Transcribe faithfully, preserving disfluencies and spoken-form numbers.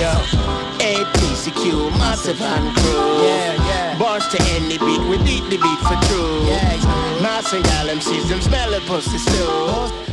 Yeah. A T C Q, massive and crew. Yeah, yeah. Bars to any beat, we beat the beat for true. Yeah, yeah. Massive y'all M Cs, them smell the pussy stew.